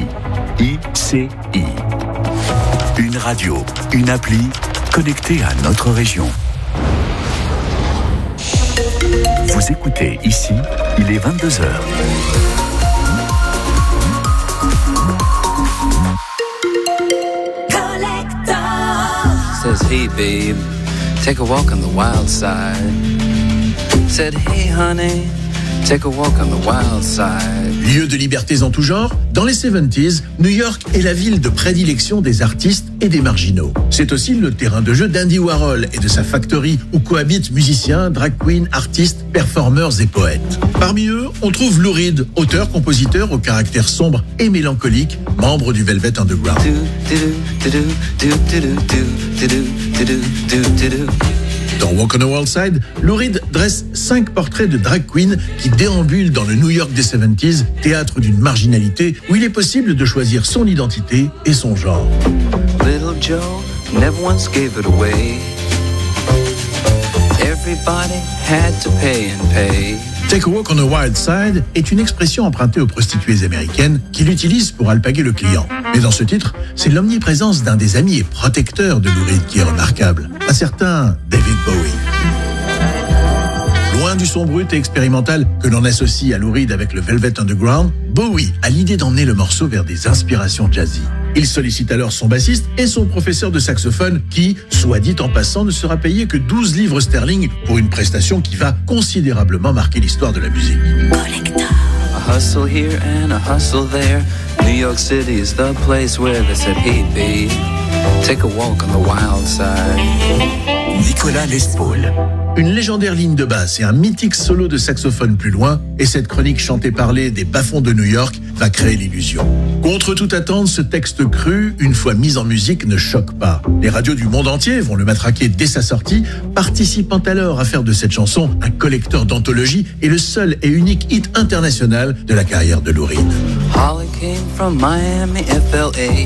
Une radio, une appli connectée à notre région. Vous écoutez ici, il est 22h. Says, hey babe, take a walk on the wild side. Said, hey honey, take a walk on the wild side. Lieu de libertés en tout genre, dans les 70s, New York est la ville de prédilection des artistes et des marginaux. C'est aussi le terrain de jeu d'Andy Warhol et de sa factory où cohabitent musiciens, drag queens, artistes, performeurs et poètes. Parmi eux, on trouve Lou Reed, auteur-compositeur au caractère sombre et mélancolique, membre du Velvet Underground. Dans Walk on the Wild Side, Lou Reed dresse 5 portraits de drag queens qui déambulent dans le New York des 70s, théâtre d'une marginalité où il est possible de choisir son identité et son genre. Little Joe never once gave it away. Everybody had to pay and pay. Take a Walk on the Wild Side est une expression empruntée aux prostituées américaines qui l'utilisent pour alpaguer le client. Mais dans ce titre, c'est l'omniprésence d'un des amis et protecteurs de Lou Reed qui est remarquable, un certain David Bowie. Loin du son brut et expérimental que l'on associe à Lou Reed avec le Velvet Underground, Bowie a l'idée d'emmener le morceau vers des inspirations jazzy. Il sollicite alors son bassiste et son professeur de saxophone qui, soit dit en passant, ne sera payé que 12 livres sterling pour une prestation qui va considérablement marquer l'histoire de la musique. A hustle here and a hustle there. New York City is the place where they said, hey babe, take a walk on the wild side. Nicolas Lespaul. Une légendaire ligne de basse et un mythique solo de saxophone plus loin, et cette chronique chantée-parlée des bas-fonds de New York va créer l'illusion. Contre toute attente, ce texte cru, une fois mis en musique, ne choque pas. Les radios du monde entier vont le matraquer dès sa sortie, participant alors à faire de cette chanson un collecteur d'anthologie et le seul et unique hit international de la carrière de Lou Reed. Holly came from Miami, FLA.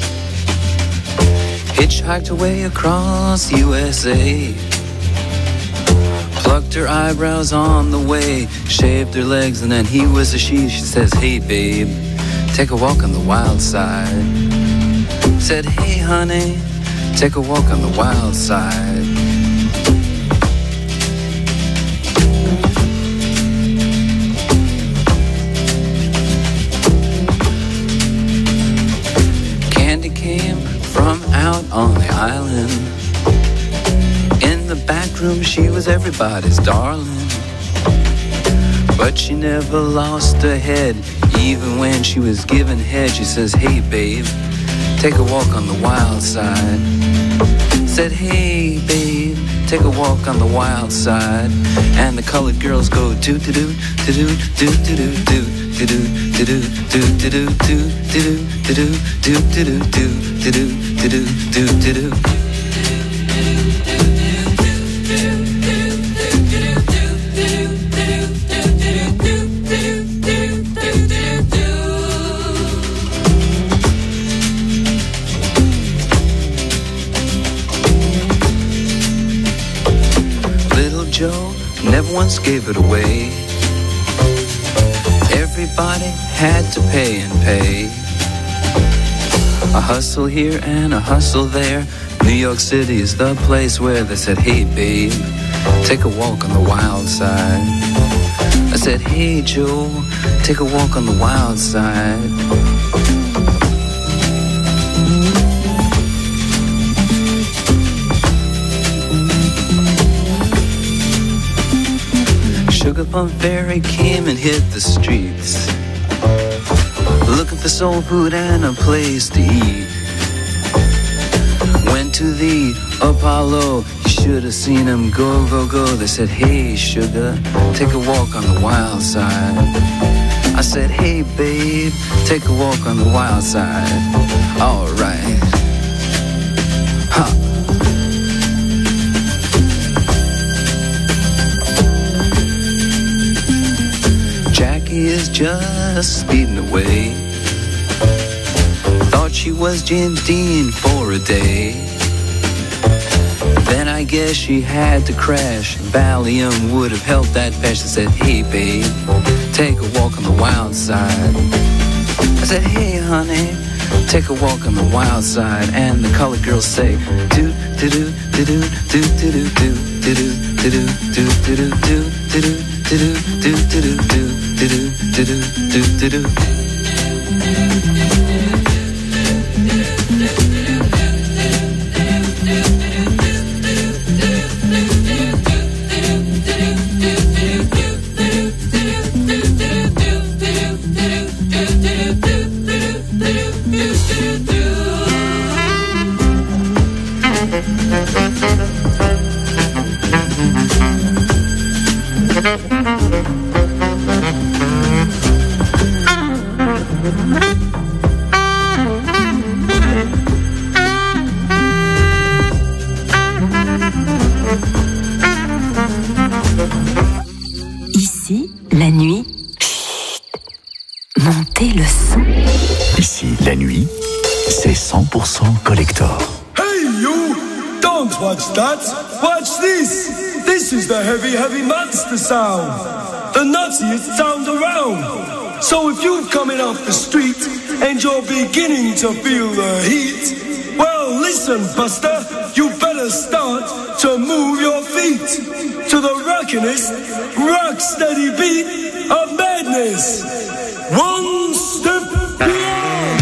Hitchhiked away across USA. Plucked her eyebrows on the way, shaved her legs, and then he was a she. She says, hey babe, take a walk on the wild side. Said, hey honey, take a walk on the wild side. Candy came from out on the island. In the back room, she was everybody's darling. But she never lost her head. Even when she was giving head, she says, hey babe, take a walk on the wild side. Said, hey babe, take a walk on the wild side. And the colored girls go do do do do do do do do do do do do do do do do do do do. Joe never once gave it away. Everybody had to pay and pay. A hustle here and a hustle there. New York City is the place where they said, hey babe, take a walk on the wild side. I said, hey Joe, take a walk on the wild side. Sugar Plum Fairy came and hit the streets, looking for soul food and a place to eat. Went to the Apollo, you should have seen him go, go, go. They said, hey sugar, take a walk on the wild side. I said, hey babe, take a walk on the wild side. Alright. Ha. Jackie is just speeding away. Thought she was Jim Dean for a day. Then I guess she had to crash. Valium would have helped that patch. I said, hey babe, take a walk on the wild side. I said, hey honey, take a walk on the wild side. And the colored girls say, do do do do do do do do do do do do do do do do do do do. Ici, la nuit. Montez le son. Ici, la nuit, c'est 100% collector. Hey you! Don't watch that! Watch this! This is the heavy, heavy monster sound! The nuttiest sound around! So if you're coming off the street and you're beginning to feel the heat, well listen, Buster, you better start to move your feet to the rockinest, rock steady beat of madness. One step beyond!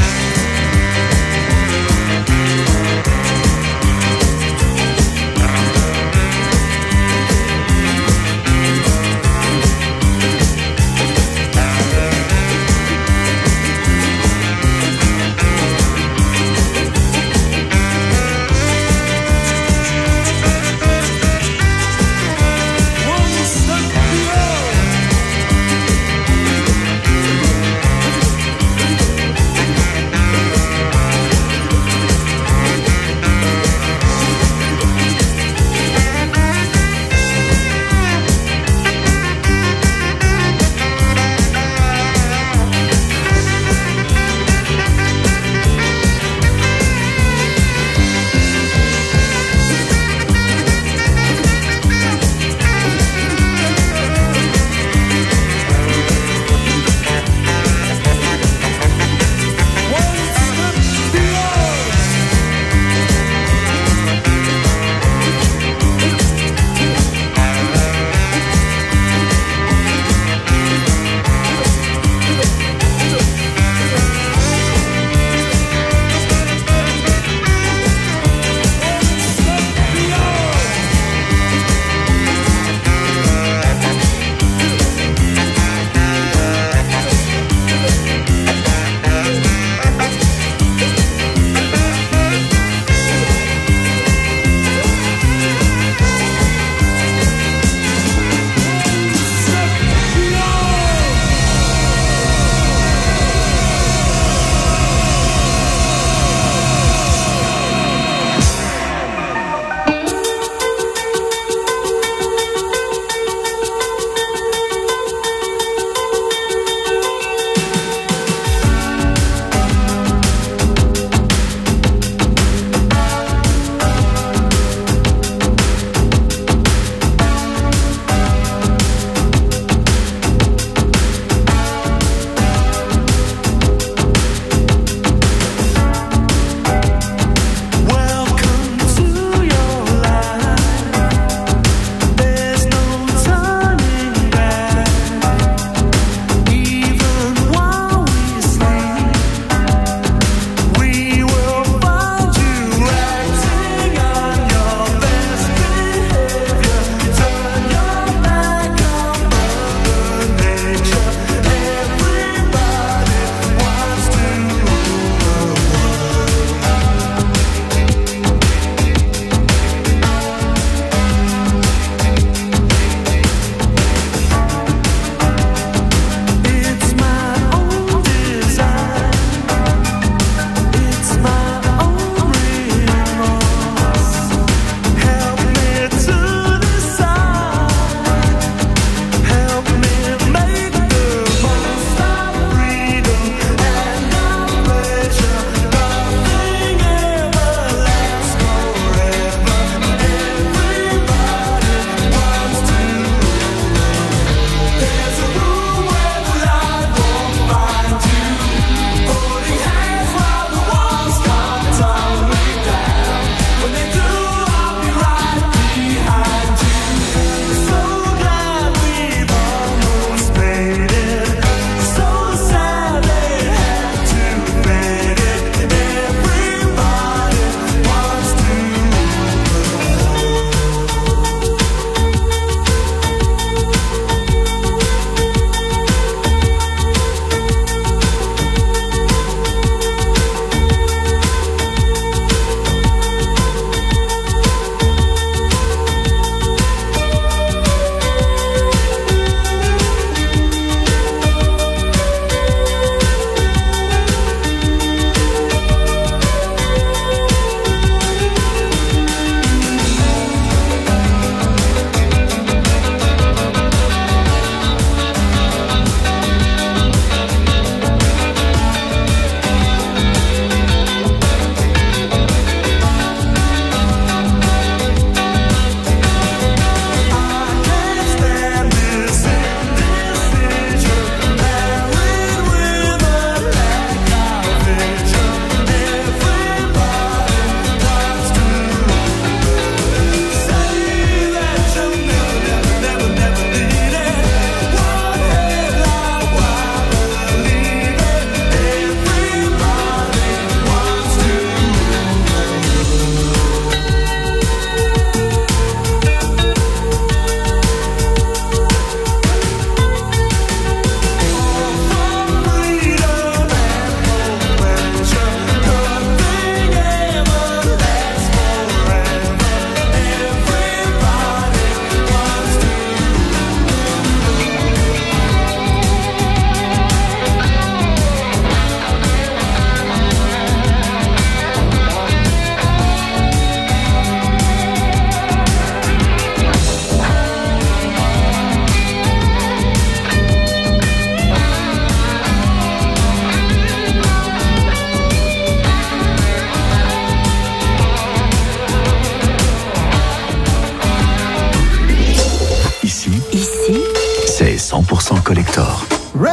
100% collector. Rain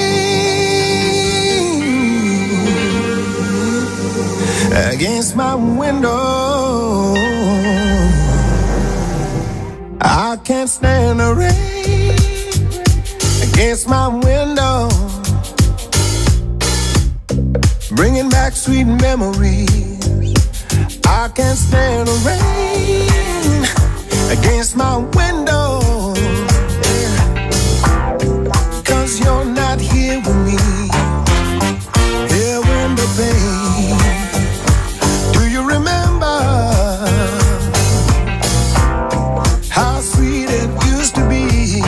against my window, I can't stand the rain against my window, bringing back sweet memories. I can't stand the rain against my window, 'cause you're not here with me. Here window pane, do you remember how sweet it used to be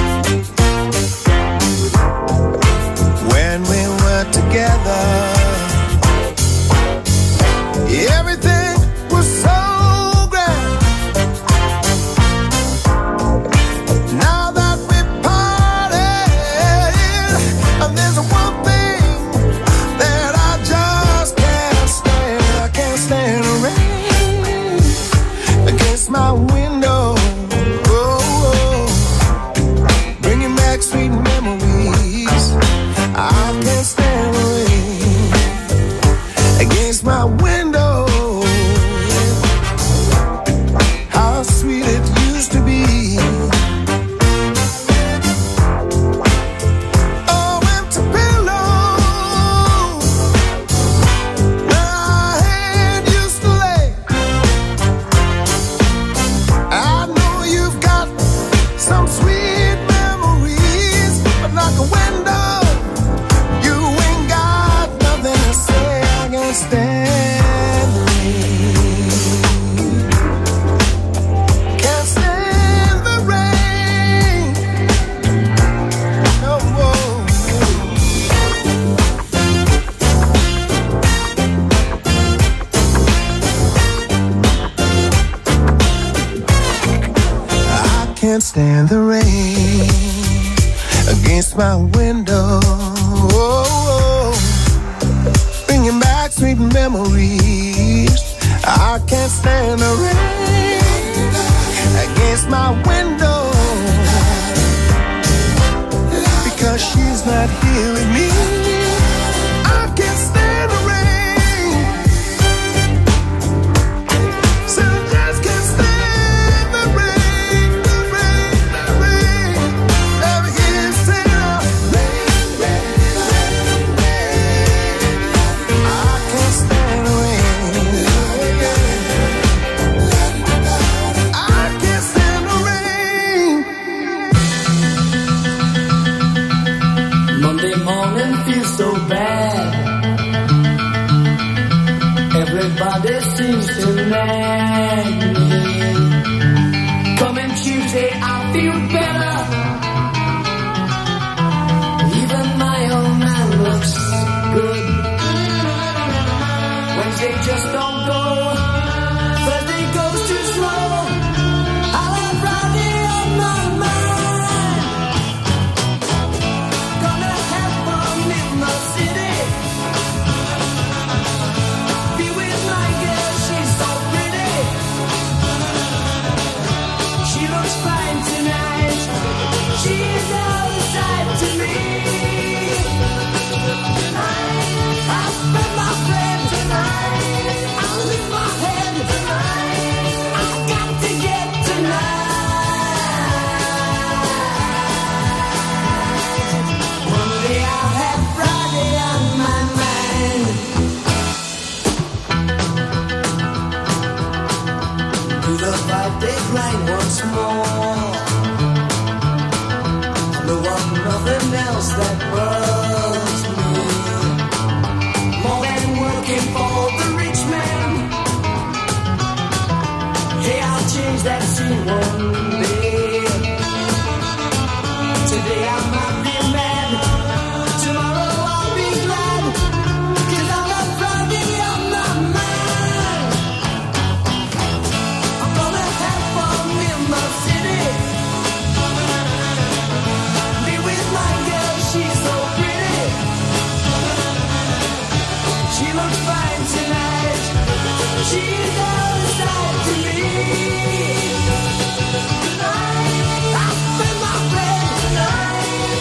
when we were together? Everything was so grand. Now that we parted, and there's one thing that I just can't stand. I can't stand the rain against my window. Oh, bringing back sweet memories. I can't stand the rain against my window. How sweet it used to be. Oh, empty pillows where our head used to lay. I know you've got some sweet memories, but like a window, you ain't got nothing to say. I can't stand the rain. Can't stand the rain. No more. I can't stand the rain against my window. Oh, bringing back sweet memories. I can't stand the rain against my window, because she's not here with me. I can't stand the rain, so I just can't stand the rain, the rain, the rain. Never hear you say rain, rain, rain, rain. I can't stand the rain. I can't stand the rain. Monday morning feels so bad. Everybody seems to nag me. Coming Tuesday, I feel better. Even my old man looks good. Wednesday just don't go. Thursday goes too slow. I'll have Friday on my mind. Gonna have fun in the city. Be with my girl, she's so pretty. She looks fine tonight. She's all side to me. I'll spend my friend tonight. I'll leave my head tonight. I've got to get tonight. One day I'll have Friday on my mind. Do the 5-day grind once more. There was nothing else that bugs me more than working for the rich man. Hey, I'll change that scene one day. Today I might be mad, tomorrow I'll be glad, 'cause I'll have Friday on my mind. I'm gonna have fun in the city. Be with my girl, she's so pretty. She looks fine tonight. She's all side to me. Tonight, I'll spend my friend tonight.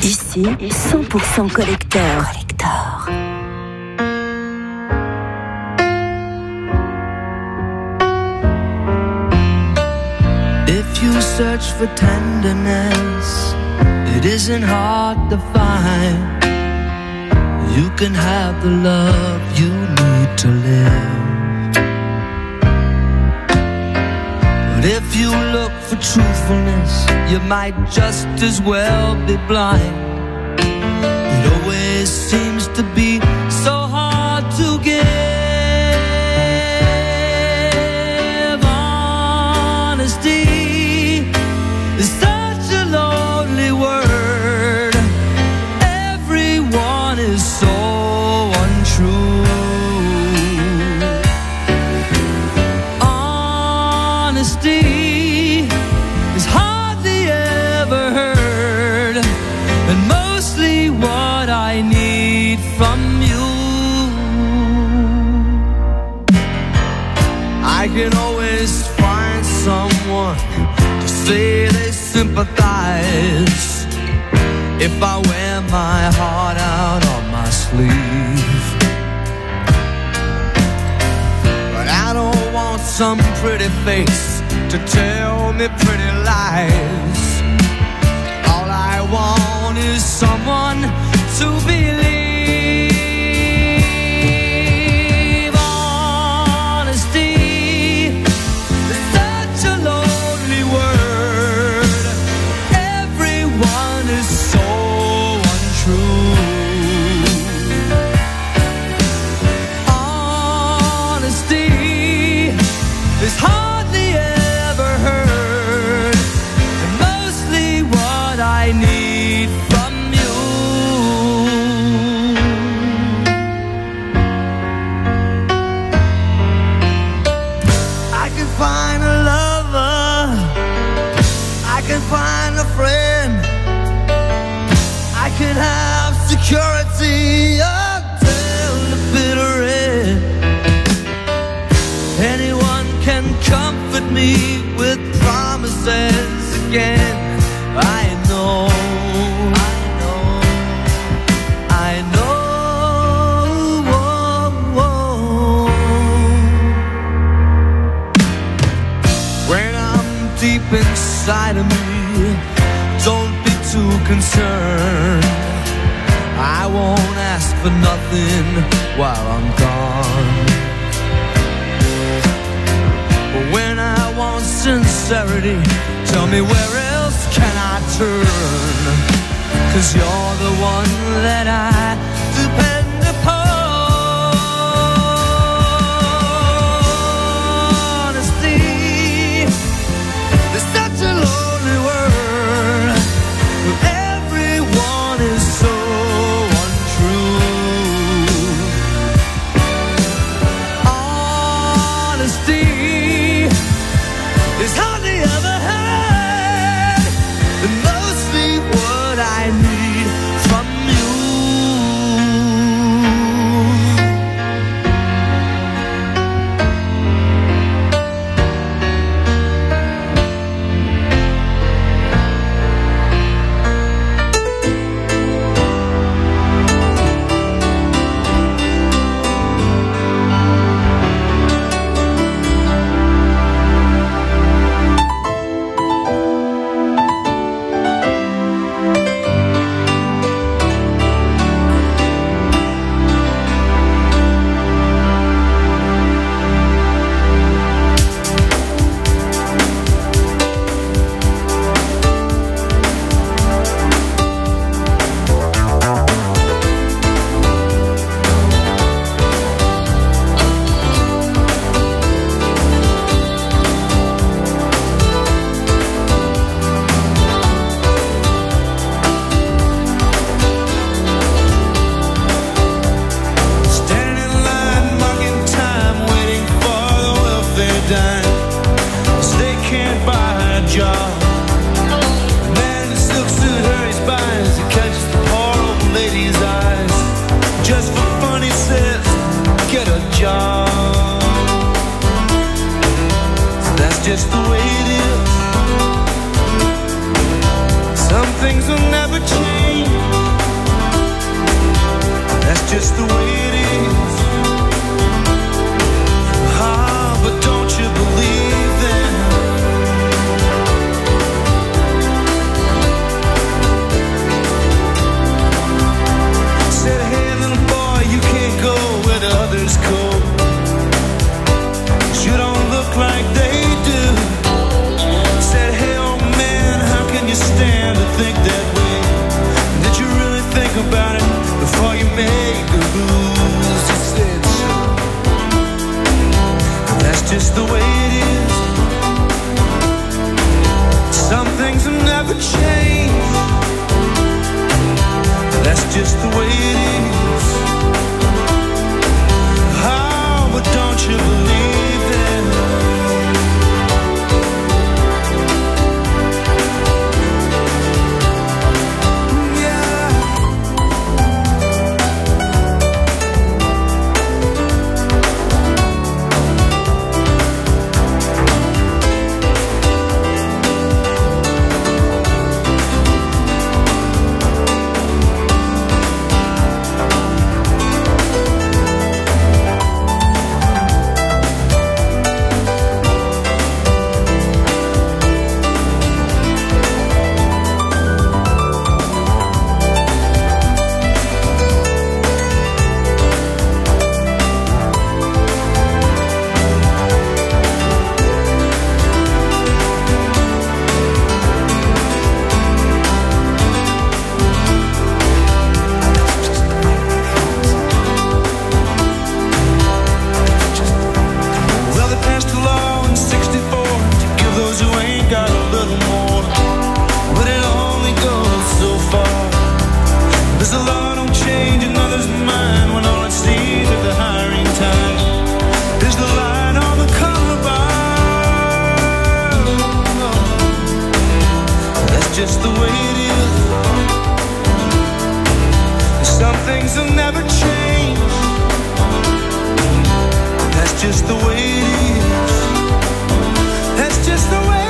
Ici, 100% collector. If you search for tenderness, it isn't hard to find. You can have the love you need to live. But if you look for truthfulness, you might just as well be blind. It always seems to be so hard to give. Honesty is such a lonely word. Everyone is so untrue. Honesty is hardly ever heard, and mostly what I need from you. I can always find someone to say they sympathize if I wear my heart out on my sleeve. But I don't want some pretty face to tell me pretty lies. All I want is someone to believe. Honesty is such a lonely word. Everyone is so untrue. Honesty is hardly ever heard, and mostly what I need from you. I can find a lover, I can find a friend, I can have security until the bitter end. Anyone can comfort me with promises again. I know. When I'm deep inside of me, don't be too concerned. I won't ask for nothing while I'm gone. But when I want sincerity, tell me where else can I turn? 'Cause you're the one that I depend upon. Honesty is such a lonely word. Everyone is so untrue. Honesty is hardly ever heard, and mostly what I need from you. just the way it is. Oh, but don't you believe it? Just the way it is. Some things will never change. That's just the way it is. That's just the way it is.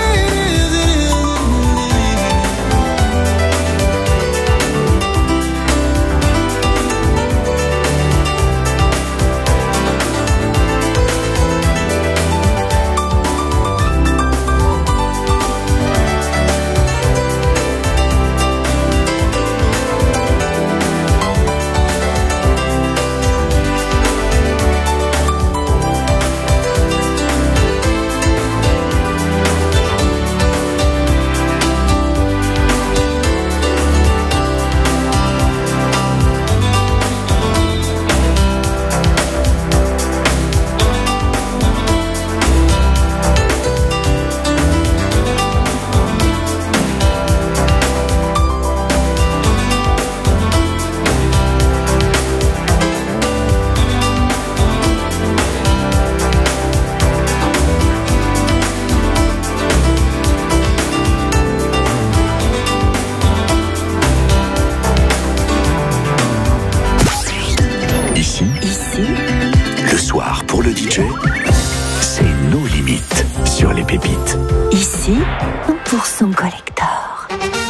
Ici, 100% collector.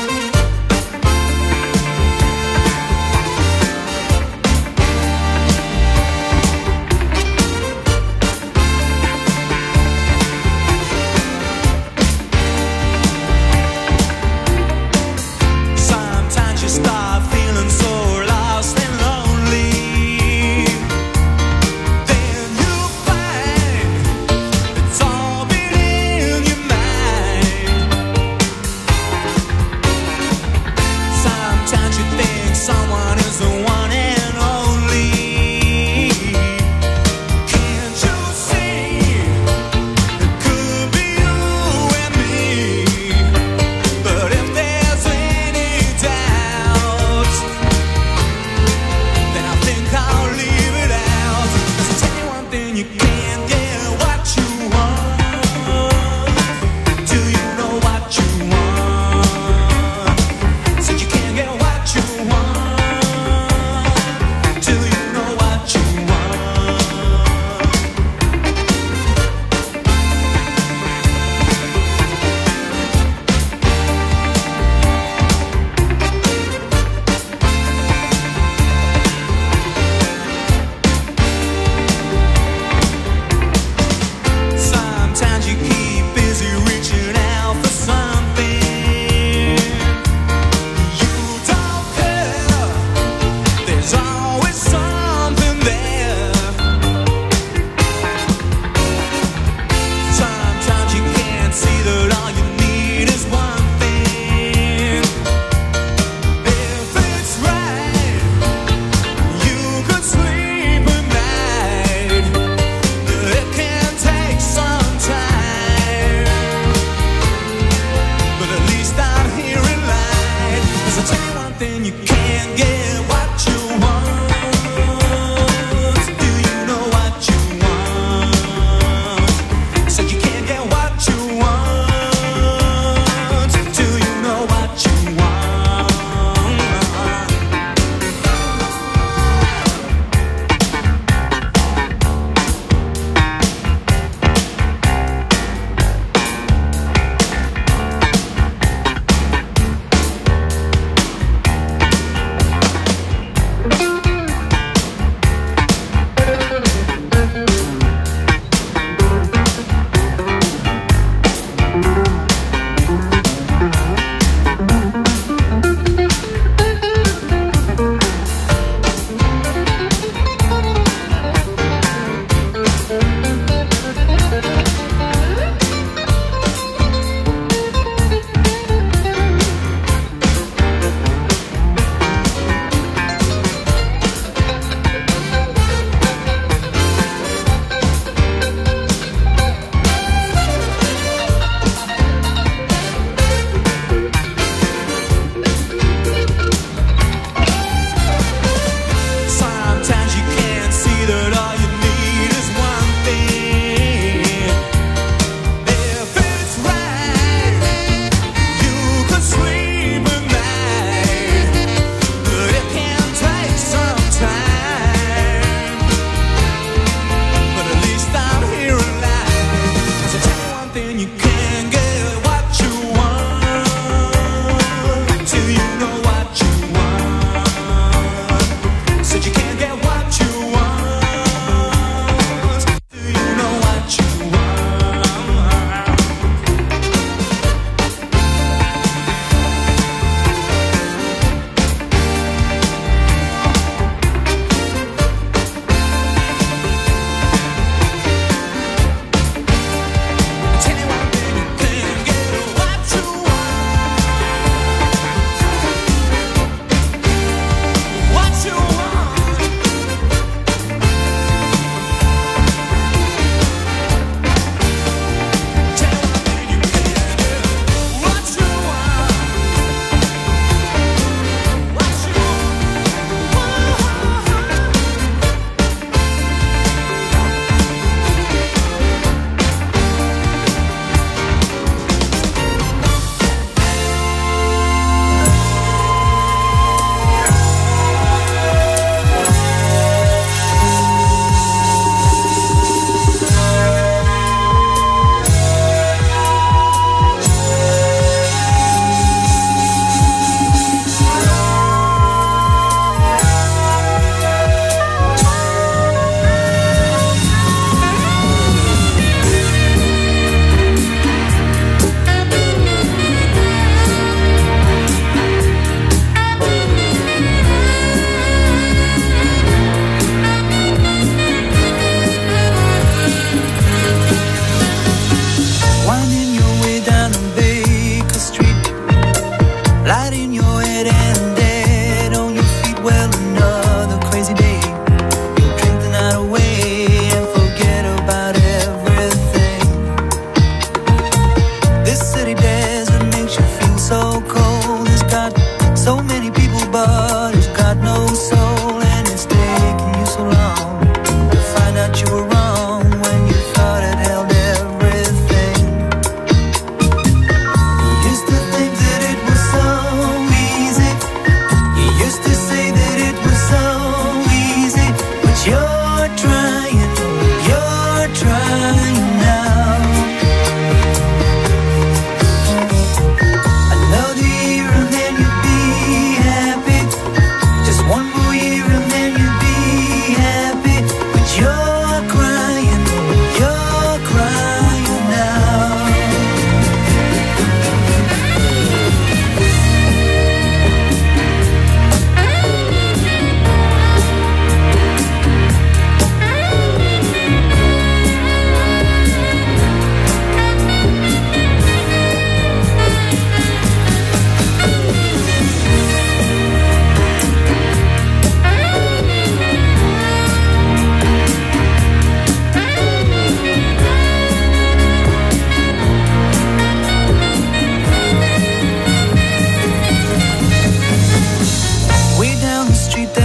Sometimes you start feeling so lost and lonely. Then you find it's all been in your mind.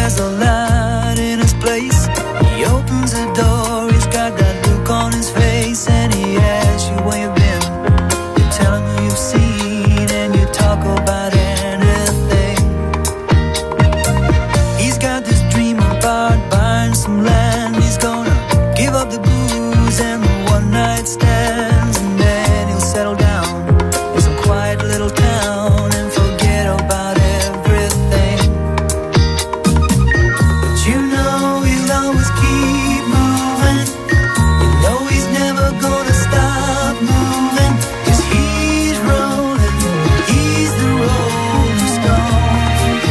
has a light in his place. He opens the door, he's got that look on his face, and he asks you where you've been. You tell him who you've seen, and you talk about anything. He's got this dream about buying some land. He's gonna give up the booze and the one-night stands, and then he'll settle down in some quiet little town and forget about everything. But you know he'll always keep moving. You know he's never gonna stop moving, 'cause he's rolling, he's the rolling stone.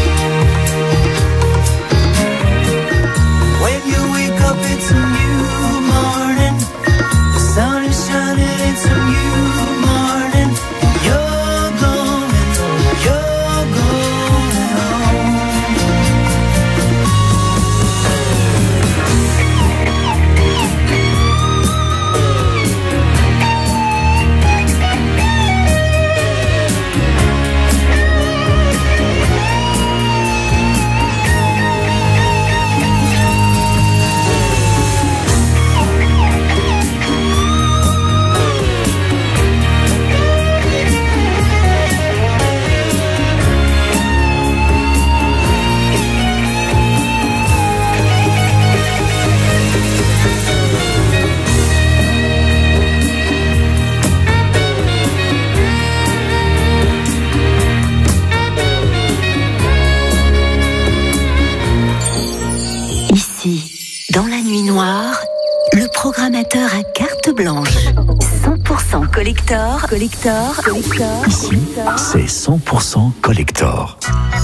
When you wake up it's a new morning, the sun is shining, it's a new morning. You're going home. Ici, dans la nuit noire, le programmateur à carte blanche. 100% collector. Ici, c'est 100% collector.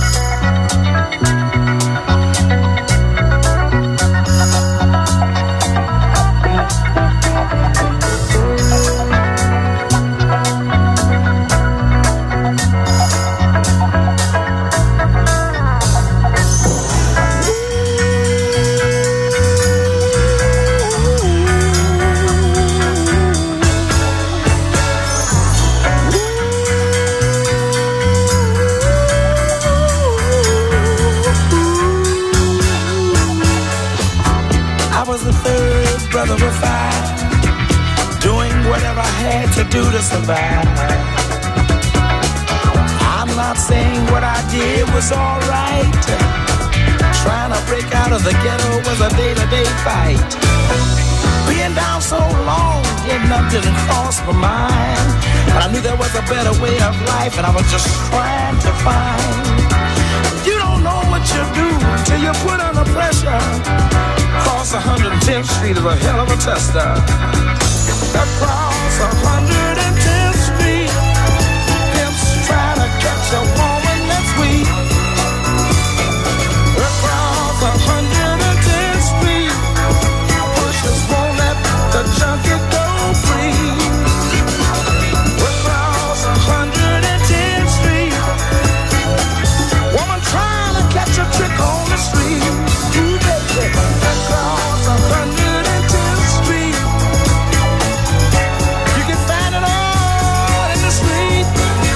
I was the third brother of five, doing whatever I had to do to survive. I'm not saying what I did was alright. Trying to break out of the ghetto was a day-to-day fight. Being down so long, yet nothing didn't cross my mind. But I knew there was a better way of life, and I was just trying to find. You don't know what you do till you put under pressure. Across 110th Street is a hell of a tester. Across 110th Street, pimps trying to catch a woman that's weak. Across 110th Street, pushers won't let the junkie go free. Across 110th Street, woman trying to catch a trick on the street. Ooh, baby. Across 110th Street, you can find it all in the street.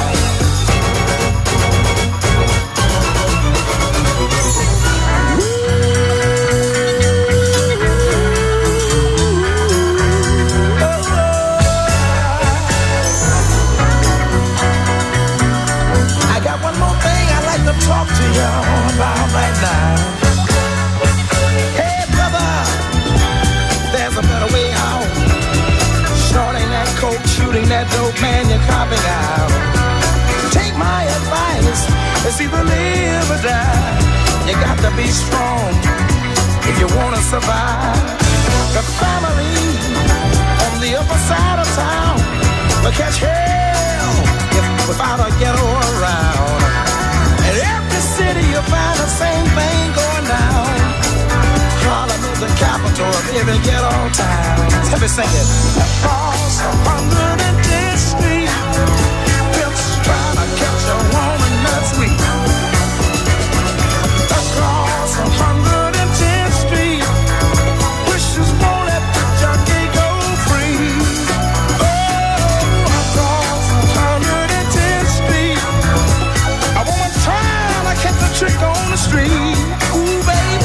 I got one more thing I'd like to talk to y'all about right now. Hey, brother, there's a better way out. Shorting that coke, shooting that dope, man, you're copping out. Take my advice, it's either live or die. You got to be strong if you want to survive. The family on the upper side of town will catch hell without a ghetto around. In every city you'll find the same thing going down. Harlem is the capital of every ghetto town. Let me sing it. Across 110th Street, pimps trying to catch a woman that's weak. Across 110th Street, wishes won't let the junkie go free. Oh, across 110th Street, a woman trying to catch a trick on the street. Ooh, baby.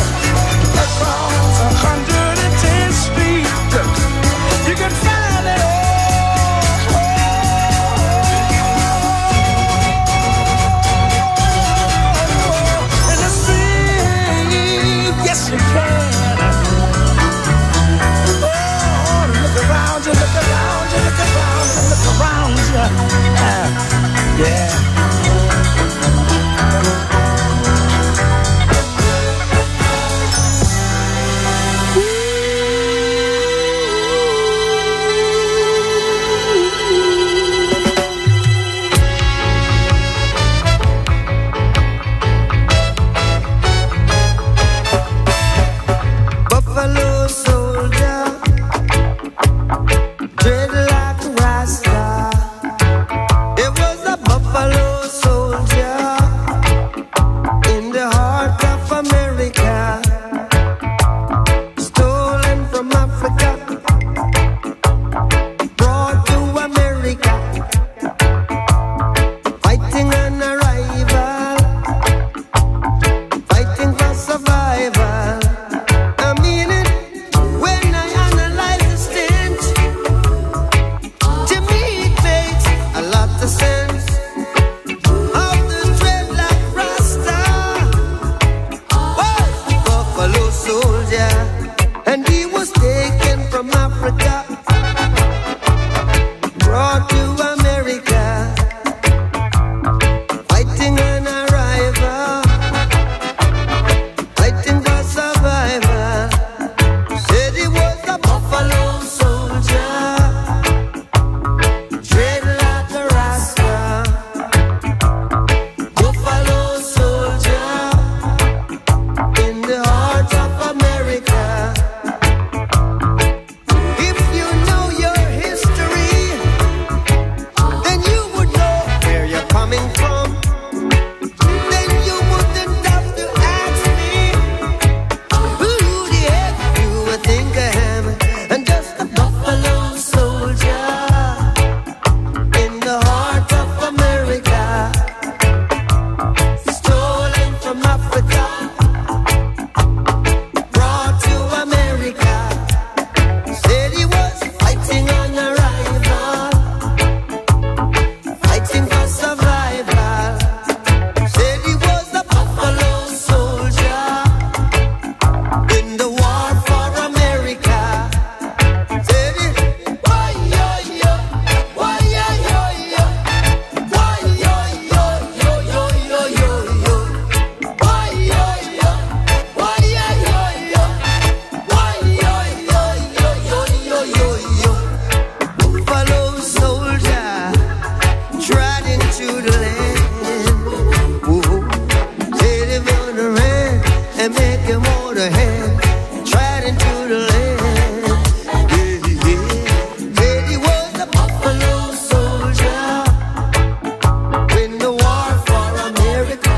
and make him hold her hand, trot into the land. Yeah, yeah. Yeah, he was a buffalo soldier in the war for America.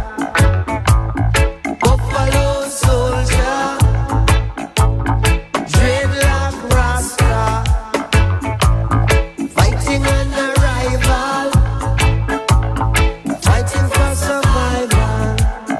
Buffalo soldier, dreadlock rasta, fighting an rival, fighting for survival,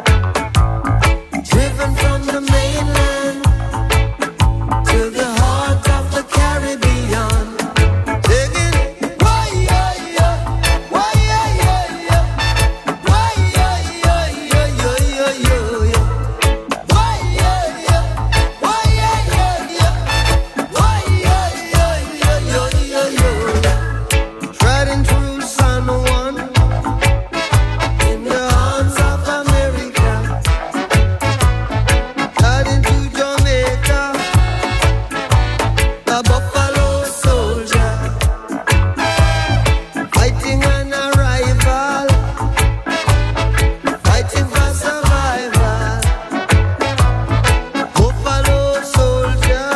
driven from the mainland to the heart of the Caribbean. Singing, why, yeah, yeah, why, yeah, yeah, yeah, why, yeah, yeah, yeah, yeah, yeah, yeah, yeah. Why, yeah, yeah, why, yeah, yeah, yeah, why, yeah, yeah, yeah, yeah, yeah, yeah. Treading through San Juan in the arms of America, treading to Jamaica, the buffalo soldier, fighting an rival, fighting for survival. Buffalo soldier,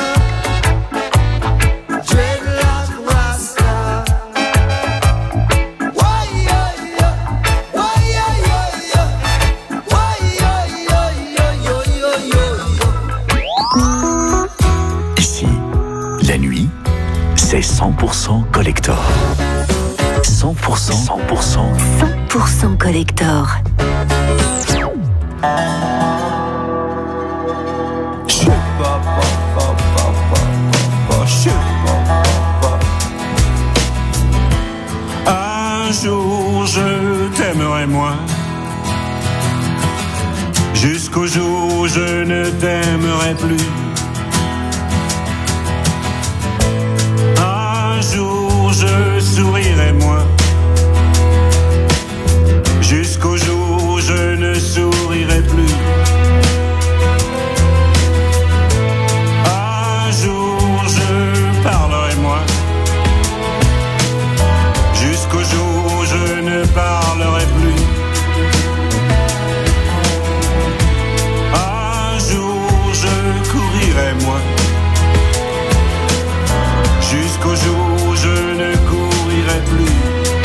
dreadlock rasta. Why, yeah, yeah, why, yeah, yeah, yeah, why, yeah, yeah, yeah, yeah, yeah, yeah. Ici, la nuit, c'est 100% collector. 100%, 100% collector. Un jour je t'aimerai moins, jusqu'au jour où je ne t'aimerai plus. Un jour je sourirai moins, jusqu'au jour où je ne sourirai plus. Un jour je parlerai moins, jusqu'au jour où je ne parlerai plus. Un jour je courirai moins, jusqu'au jour où je ne courirai plus.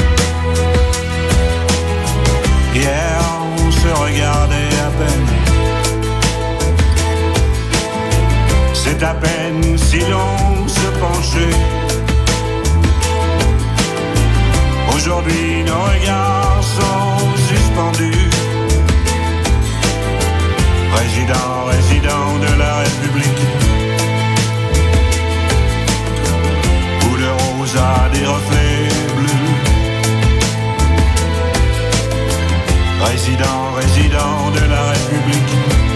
Hier on se regardait à peine, c'est à peine si l'on se penchait. Aujourd'hui nos regards sont suspendus. Résident de la République, où le rose a des reflets bleus. Résident de la République,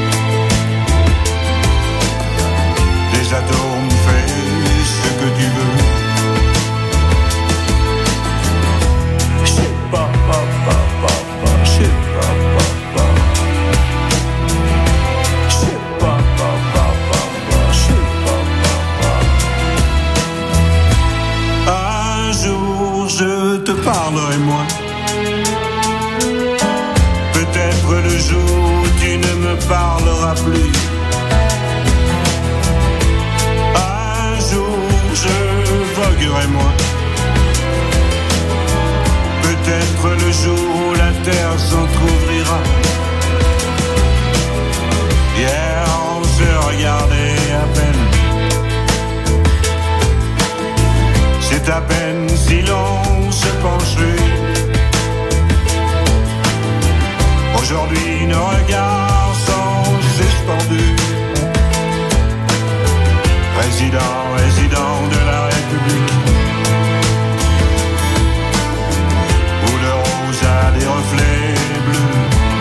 des atomes fais ce que tu veux. Je sais pas, je sais pas, je sais pas, je sais pas. Un jour je te parlerai moins, peut-être le jour où tu ne me parleras plus. Un jour je voguerai moins, peut-être le jour où la terre s'entr'ouvrira. Hier on se regardait à peine, c'est à peine si l'on se penchait. Aujourd'hui nos regards sont suspendus. Résident de la République, où le rose a des reflets bleus.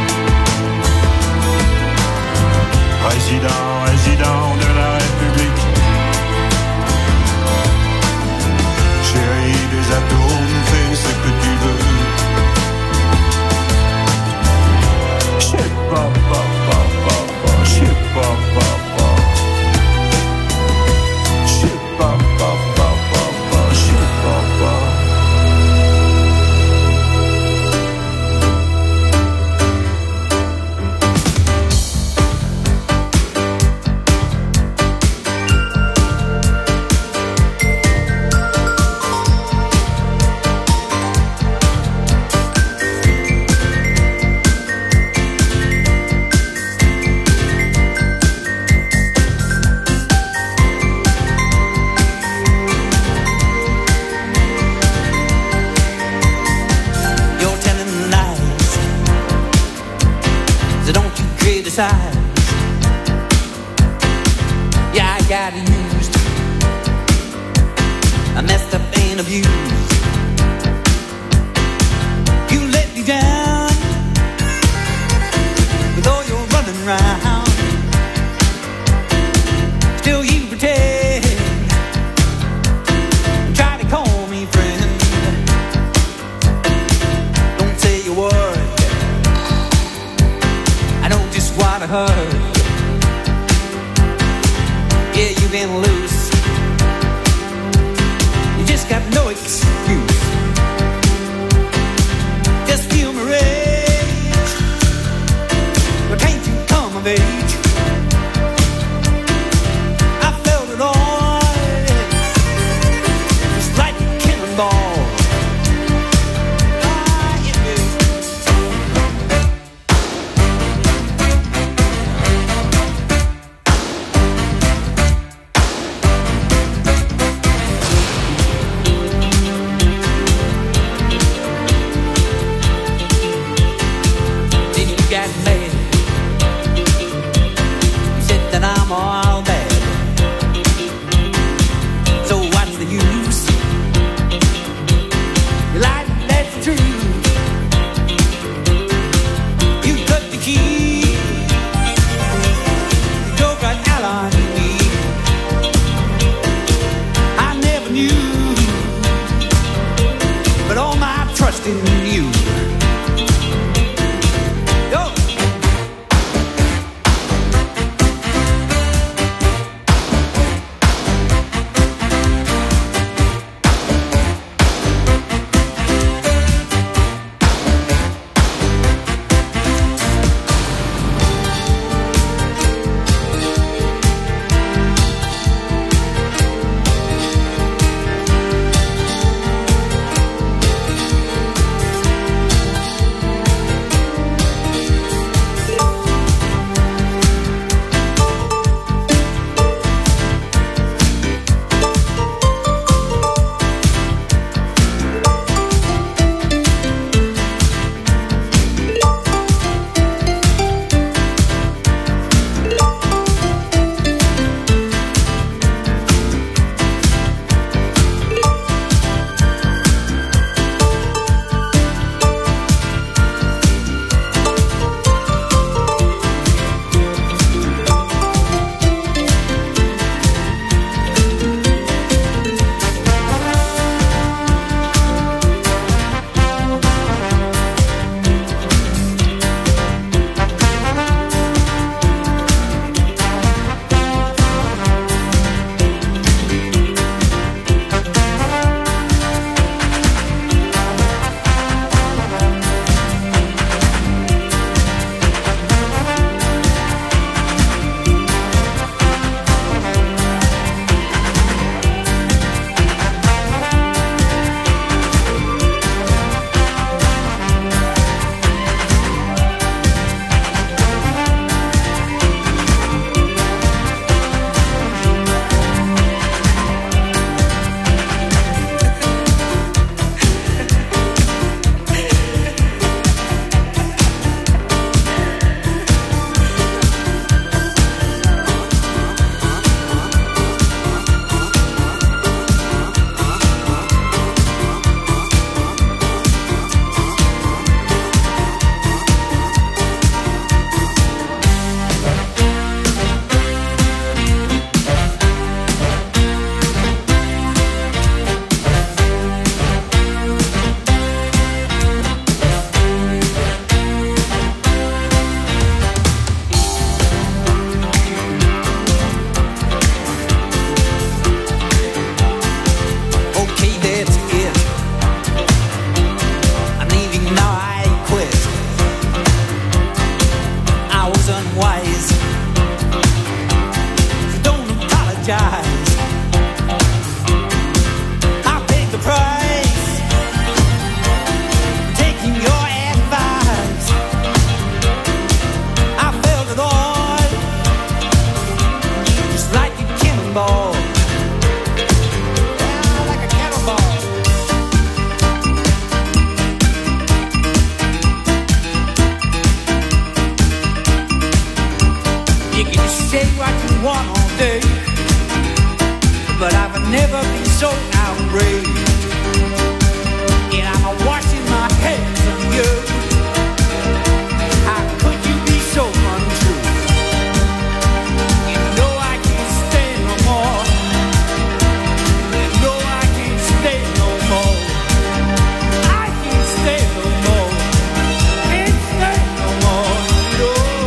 Résident de la République, chérie des atomes, fais ce que tu veux. Je sais pas, je sais pas, je sais pas, je sais pas. been abused. You let me down with all your running round. Still you pretend, try to call me friend. Don't say a word, I know just what I heard. Yeah, you've been loose, you just got no excuse. Just feel my rage, but can't you come of age? I felt it all, just like a cannonball. All bad. So what's the use? You lied, that's true. You cut the key, you drove right out on me. I never knew, but all my trust in you. want all day, but I've never been so outraged. washing my hands of you. How could you be so untrue? You know I can't stay no more. You know I can't stay no more. I can't stay no more. Can't stay no more. No.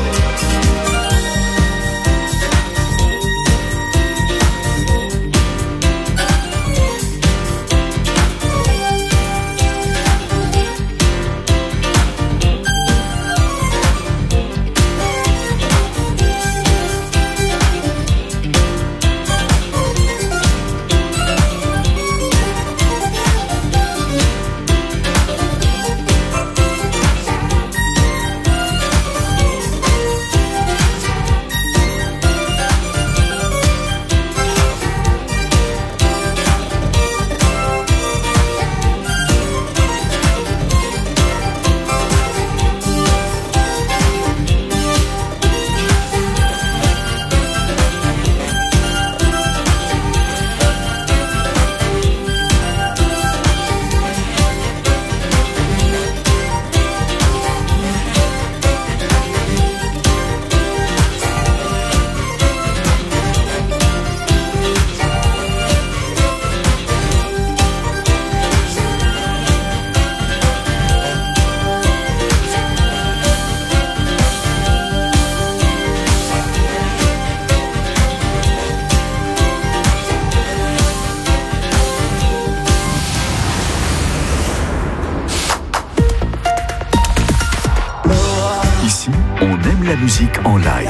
Ici, on aime la musique en live.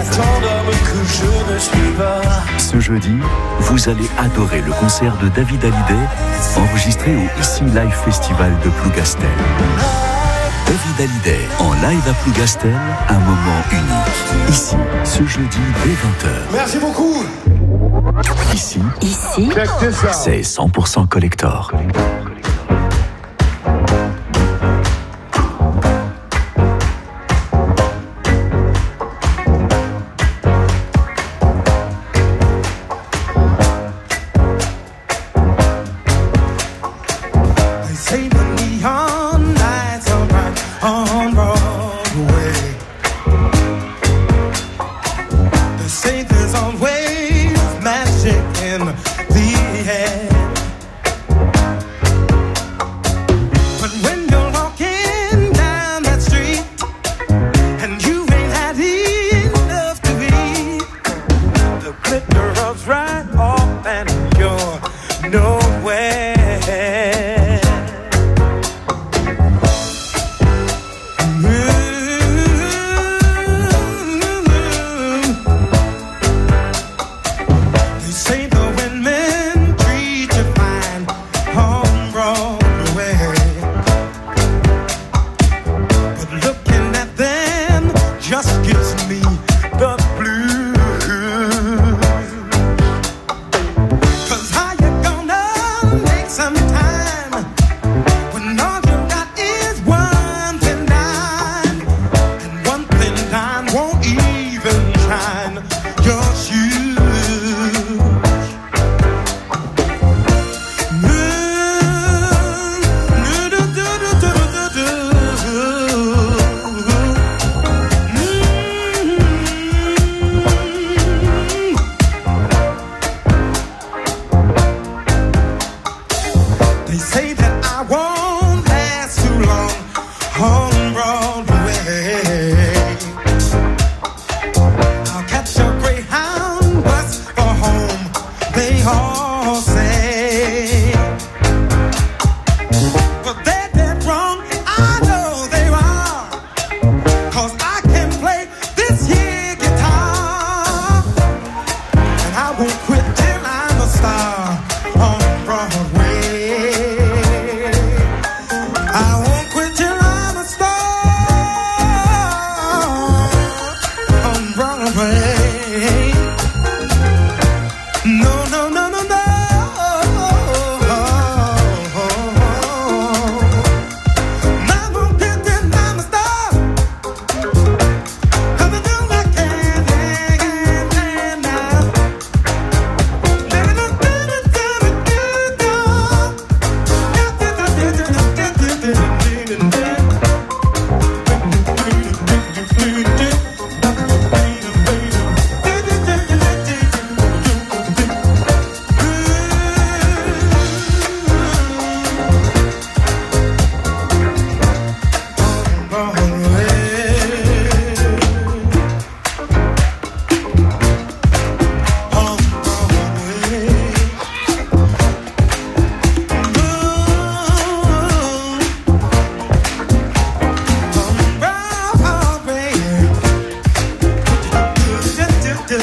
Ce jeudi, vous allez adorer le concert de David Hallyday, enregistré au Ici Live Festival de Plougastel. David Hallyday en live à Plougastel, un moment unique. Ici, ce jeudi dès 20h. Merci beaucoup. Ici, c'est 100% collector. Say the neon lights are bright on Broadway. They say there's always magic in the air. But when you're walking down that street and you ain't had enough to eat, the glitter rubs right off and you're nowhere.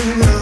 sing.